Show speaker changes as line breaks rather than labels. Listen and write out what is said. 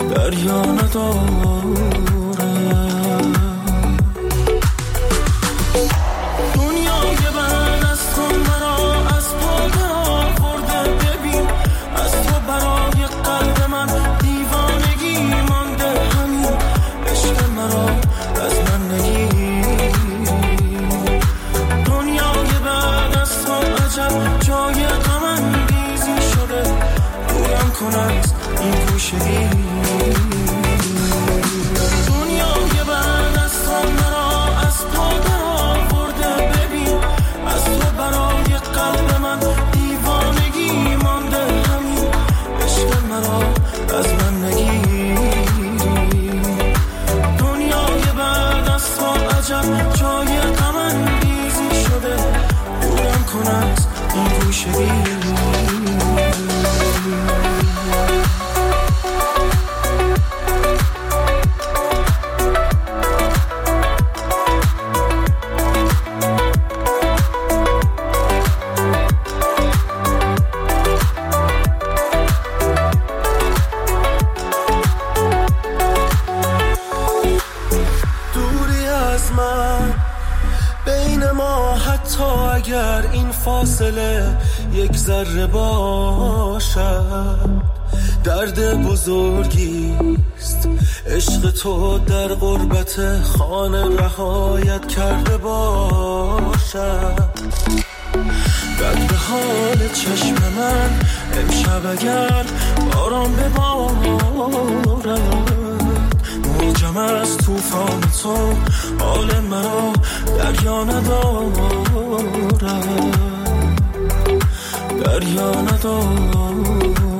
دریا نداره. دنیای بعد از تو مرا از پا برآورده، ببین از تو برای قلب من دیوانگی مانده، همین عشق مرا از من نگیر. دنیای بعد از تو عجب جای غم انگیزی شده، دورم کن از این گوشه‌ای. دنیای بعد از تو مرا از پا درآورده، ببین از تو برای قلب من دیوانگی مانده، همین عشق مرا از من نگیری. دنیای بعد از تو عجب جای غم انگیزی شده، دورم کن از این گوشه‌ای. اگر این فاصله یک ذره باشد، درد بزرگیست عشق تو در غربت خانه رهایت کرده باشد. بد به حال چشم من امشب اگر باران ببارد، موجم از طوفان تو حال مرا دریا ندارد، دریا ندارد.